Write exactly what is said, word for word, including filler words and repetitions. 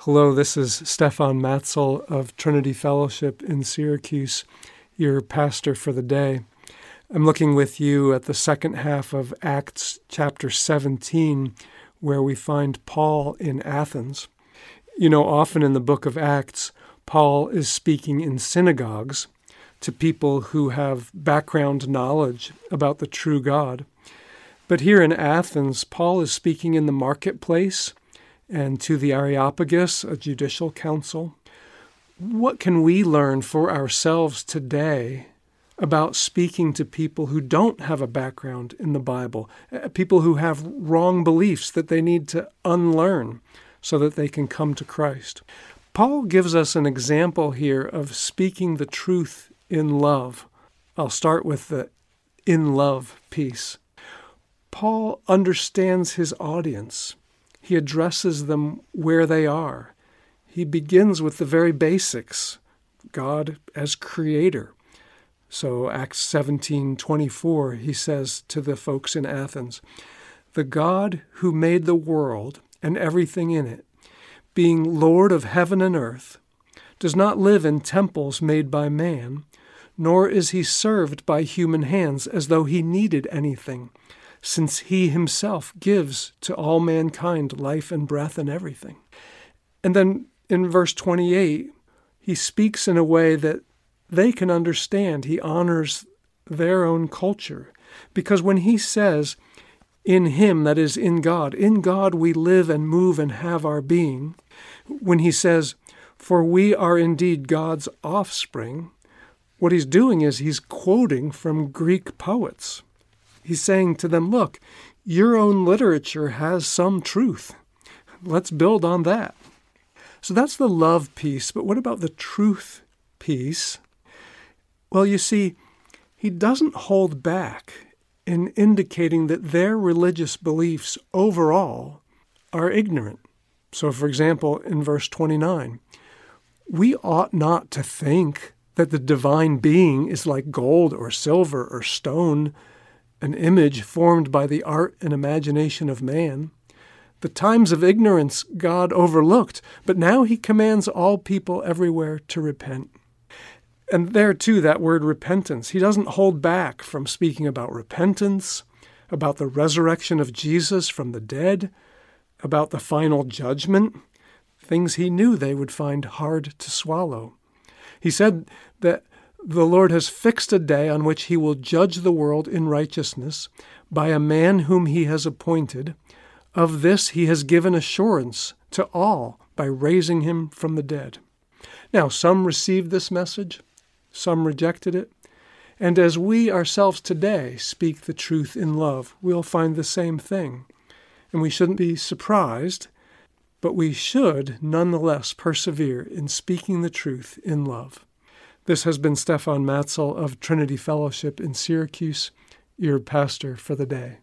Hello, this is Stefan Matzel of Trinity Fellowship in Syracuse, your pastor for the day. I'm looking with you at the second half of Acts chapter seventeen, where we find Paul in Athens. You know, often in the book of Acts, Paul is speaking in synagogues to people who have background knowledge about the true God. But here in Athens, Paul is speaking in the marketplace and to the Areopagus, a judicial council. What can we learn for ourselves today about speaking to people who don't have a background in the Bible, people who have wrong beliefs that they need to unlearn so that they can come to Christ? Paul gives us an example here of speaking the truth in love. I'll start with the in love piece. Paul understands his audience. He addresses them where they are. He begins with the very basics, God as creator. So Acts seventeen twenty-four, he says to the folks in Athens, "The God who made the world and everything in it, being Lord of heaven and earth, does not live in temples made by man, nor is he served by human hands as though he needed anything, since he himself gives to all mankind life and breath and everything." And then in verse twenty-eight, he speaks in a way that they can understand. He honors their own culture. Because when he says, in him, that is, in God, in God we live and move and have our being, when he says, for we are indeed God's offspring, what he's doing is he's quoting from Greek poets. He's saying to them, look, your own literature has some truth. Let's build on that. So that's the love piece, but what about the truth piece? Well, you see, he doesn't hold back in indicating that their religious beliefs overall are ignorant. So, for example, in verse twenty-nine, we ought not to think that the divine being is like gold or silver or stone, an image formed by the art and imagination of man. The times of ignorance God overlooked, but now he commands all people everywhere to repent. And there too, that word repentance, he doesn't hold back from speaking about repentance, about the resurrection of Jesus from the dead, about the final judgment, things he knew they would find hard to swallow. He said that the Lord has fixed a day on which he will judge the world in righteousness by a man whom he has appointed. Of this he has given assurance to all by raising him from the dead. Now, some received this message, some rejected it, and as we ourselves today speak the truth in love, we'll find the same thing. And we shouldn't be surprised, but we should nonetheless persevere in speaking the truth in love. This has been Stefan Matzel of Trinity Fellowship in Syracuse, your pastor for the day.